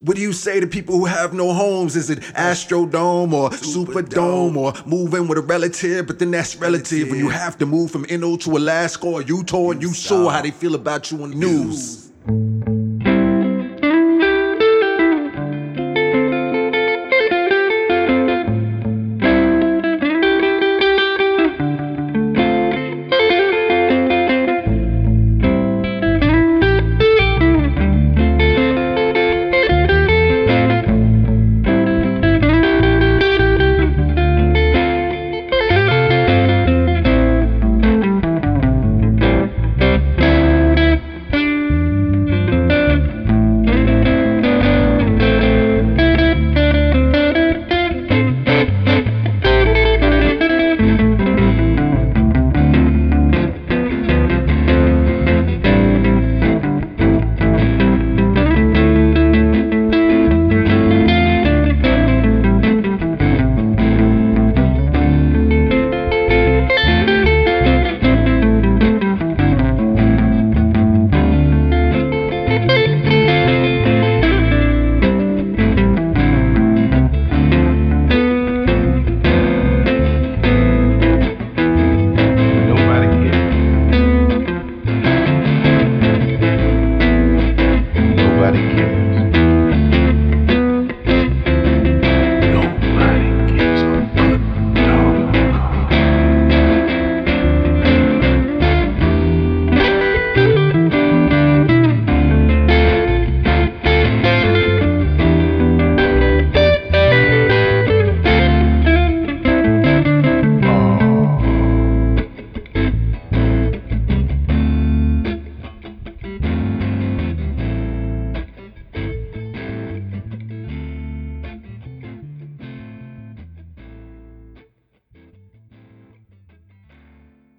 What do you say to people who have no homes? Is it Astrodome or Superdome or moving with a relative? But then that's relative when you have to move from NO to Alaska or Utah and you saw how they feel about you on the news.